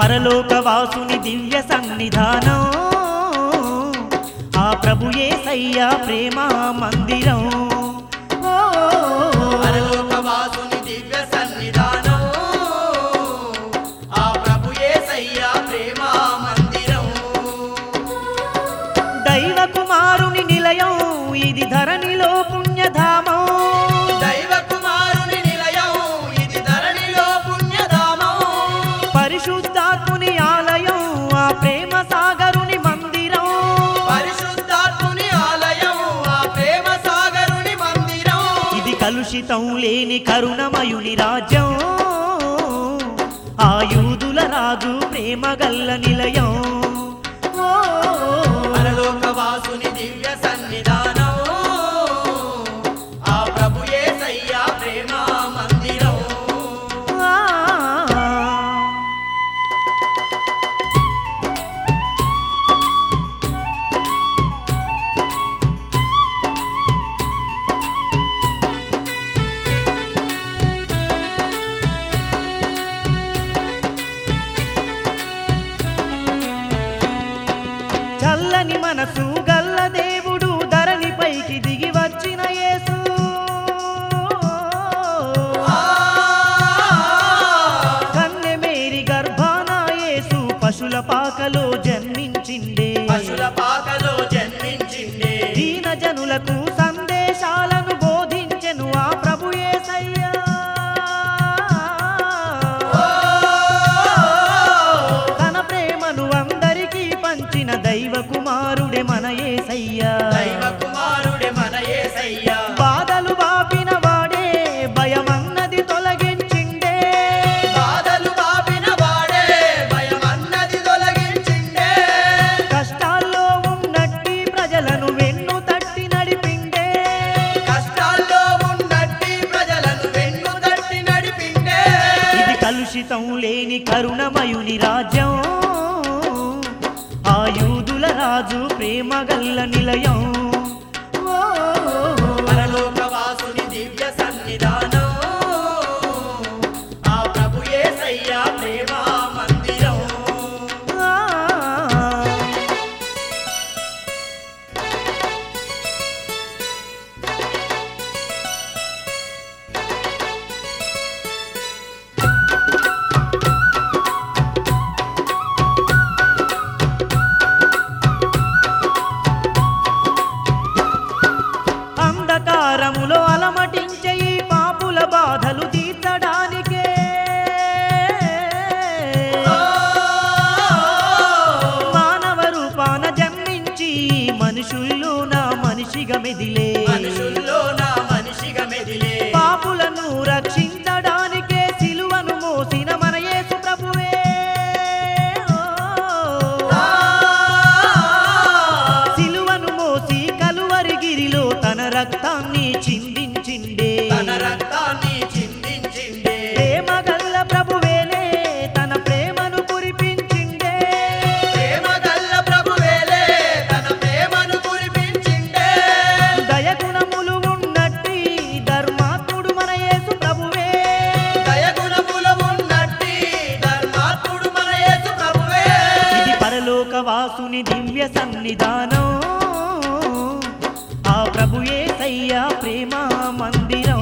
పరలోకవాసుని దివ్య సన్నిధానం ఆ ప్రభు యేసయ్య ప్రేమ మందిరం పరలోకవాసుని దివ్య సన్నిధానం ఆ ప్రభు యేసయ్య ప్రేమ మందిరం దైవ కుమారుని నిలయం ఇది ధరణిలో పుణ్యధామం దైవ కుమారుని నిలయం ఇది ధరణిలో పుణ్యధామం పరిశుద్ధాత్ముని ఆలయం ఆ ప్రేమ సాగరుని మందిరం పరిశుద్ధాత్ముని ఆలయం ఆ ప్రేమ సాగరుని మందిరం ఇది కలుషితం లేని కరుణమయుని రాజ్యం ఆ యూదుల రాజు ప్రేమ గల్ల నిలయం పరలోకవాసుని దివ్య సన్నిధానం ఆ ప్రభు యేసయ్య ప్రేమ మందిరం చల్లని మనసు గల్ల దేవుడు ధరణిపైకి దిగి వచ్చిన యేసు కన్నె మేరీ గర్భాన యేసు పశుల పాకలో జన్మించిండే పశుల పాకలో జన్మించిండే దీన జనులకు సందేశాలను బోధించెను ఆ ప్రభు యేసయ్య తన ప్రేమను అందరికీ పంచిన దైవ కుమారుడే మన యేసయ్య దైవ కుమారుడే మన యేసయ్య బాధలు బాపిన వాడే భయమన్నది తొలగించిండే బాధలు బాపిన వాడే భయమన్నది తొలగించిండే కష్టాల్లో ఉన్నట్టి ప్రజలను వెన్ను తట్టి నడిపిండే కష్టాల్లో ఉన్నట్టి ప్రజలను వెన్ను తట్టి నడిపిండే ఇది కలుషితం లేని కరుణమయుని రాజ్యం ఆ యూదుల రాజు ప్రేమ గల్ల నిలయం పరలోకవాసుని దివ్య సన్నిధానం ఆ ప్రభు యేసయ్య ప్రేమ మందిరం అంధకారములో అలమటించే ఈ పాపుల బాధలు తీర్చడానికే మానవ రూపాన జన్మించి మనుషుల్లో నా మనిషిగా మెదిలే మనుషుల్లో నా మనిషిగా మెదిలే పాపులను రక్షించడానికే సిలువను మోసిన మన యేసు ప్రభువే సిలువను మోసి కలువరిగిరిలో తన రక్తాన్ని చిందించిండే తన రక్తాన్ని చిందించిండే ప్రేమ గల్ల ప్రభువేలే తన ప్రేమను కురిపించిండే ప్రేమ గల్ల ప్రభువేలే తన ప్రేమను కురిపించిండే దయగుణములు ఉన్నట్టి ధర్మాత్ముడు మన యేసు ప్రభువే దయగుణములు ఉన్నట్టి ధర్మాత్ముడు మన యేసు ప్రభువే ఇది పరలోకవాసుని దివ్య సన్నిధానం ఆ ప్రభు యేసయ్య ప్రేమ మందిరం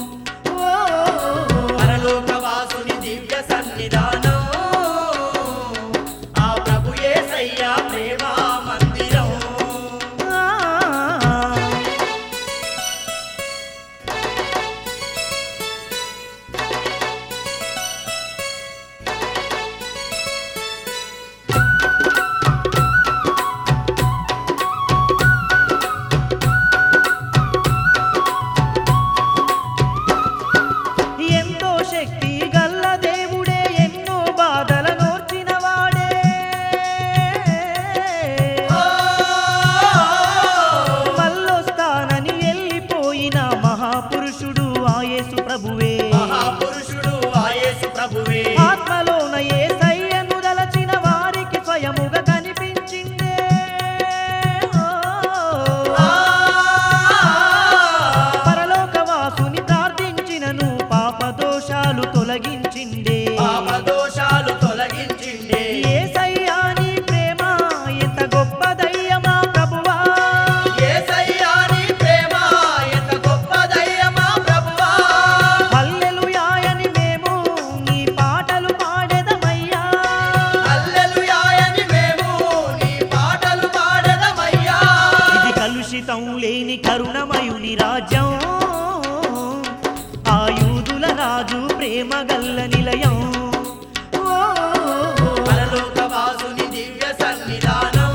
పరలోకవాసుని దివ్య సన్నిధానం ఆ ప్రభు యేసయ్య ప్రేమ మందిరం ఎంతో శక్తి గల్ల దేవుడే ఎన్నో బాధల నోర్చిన వాడే మళ్ళొస్తానని వెళ్ళిపోయిన మహాపురుషుడు ఆ యేసు ప్రభువే మహాపురుషుడు ఆ యేసు ప్రభువే ఆత్మలోన యేసయ్యను దలచిన వారికి స్వయముగా కనిపించిందే పరలోకవాసుని ప్రార్థించినను పాపదోషాలు తొలగించిండే పాపదోషాలు తొలగించిండే ప్రేమ గల్ల నిలయం. ఓ పరలోకవాసుని దివ్య సన్నిధానం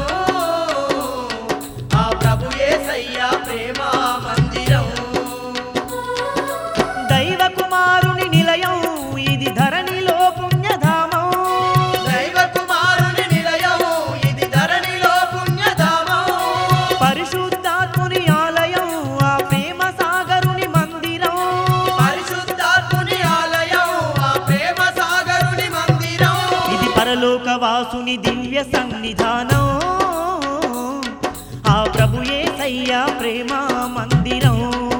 ఆ ప్రభు యేసయ్య ప్రేమ మందిరం. దైవ కుమారుని నిలయం ఇది ధరణిలో పుణ్యధామం. దైవ కుమారుని నిలయం ఇది ధరణిలో పుణ్యధామం. పరిశుద్ధాత్ముని ఆలయం ఆ ప్రేమ సాగరుని మందిరం. పరిశుద్ధాత్ముని ఆలయం ఆ ప్రేమ సాగరుని మందిరం. ఇది పరలోకవాసుని దివ్య సన్నిధానం ఆ ప్రభు యేసయ్య ప్రేమ మందిరం.